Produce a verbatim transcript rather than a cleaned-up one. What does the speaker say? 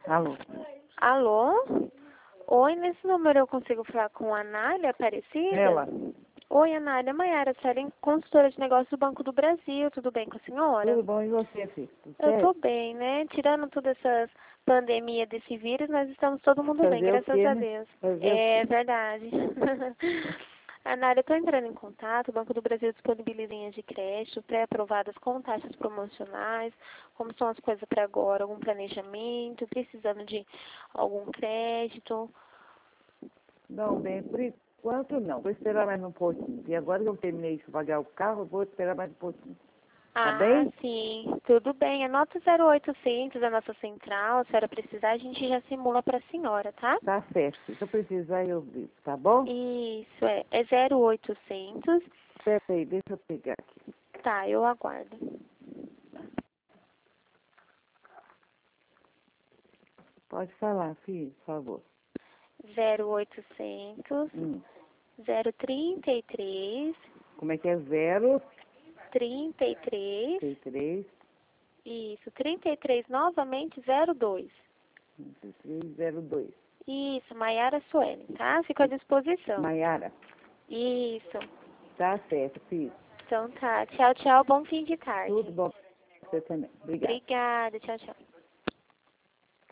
Alô? Alô? Oi, nesse número eu consigo falar com a Anália Aparecida? Ela. Oi, Anália. Maiara, Suelen, consultora de negócios do Banco do Brasil. Tudo bem com a senhora? Tudo bom, e você, filho? Tudo Eu certo? tô bem, né? Tirando toda essa pandemia desse vírus, nós estamos todo mundo bem, Fazer o graças quê, a né? Deus. Fazer o É quê? verdade. Anália, eu tô entrando em contato. O Banco do Brasil disponibiliza linhas de crédito pré-aprovadas com taxas promocionais. Como são as coisas para agora? Algum planejamento? Precisando de algum crédito? Não, bem, por enquanto não. Vou esperar mais um pouquinho. E agora que eu terminei de pagar o carro, eu vou esperar mais um pouquinho. Tá Ah, bem? sim. Tudo bem. Anota o zero oitocentos da nossa central. Se a senhora precisar, a gente já simula para a senhora, tá? Tá certo. Se eu precisar, eu ligo, tá bom? Isso, é. É zero oitocentos. Espera aí, deixa eu pegar aqui. Tá, eu aguardo. Pode falar, filho, por favor. zero oitocentos, Hum. zero trinta e três, Como é que é? Zero, trinta e três, trinta e três, isso, trinta e três novamente, zero dois. trinta e três, zero dois. Isso, Maiara Suelen, tá? Fico à disposição. Maiara. Isso. Tá certo, filho. Então tá. Tchau, tchau. Bom fim de tarde. Tudo bom pra você também. Obrigada. Obrigada. Tchau, tchau.